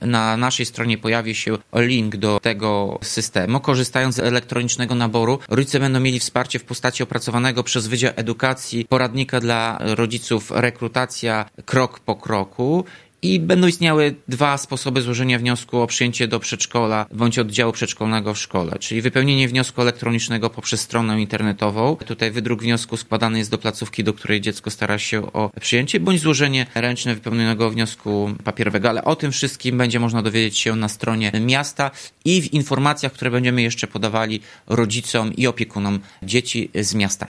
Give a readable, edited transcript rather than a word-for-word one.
na naszej stronie pojawi się link do tego systemu. Korzystając z elektronicznego naboru, rodzice będą mieli wsparcie w postaci opracowanego przez Wydział Edukacji poradnika dla rodziców rekrutacja krok po kroku. I będą istniały 2 sposoby złożenia wniosku o przyjęcie do przedszkola bądź oddziału przedszkolnego w szkole, czyli wypełnienie wniosku elektronicznego poprzez stronę internetową. Tutaj wydruk wniosku składany jest do placówki, do której dziecko stara się o przyjęcie, bądź złożenie ręczne wypełnionego wniosku papierowego. Ale o tym wszystkim będzie można dowiedzieć się na stronie miasta i w informacjach, które będziemy jeszcze podawali rodzicom i opiekunom dzieci z miasta.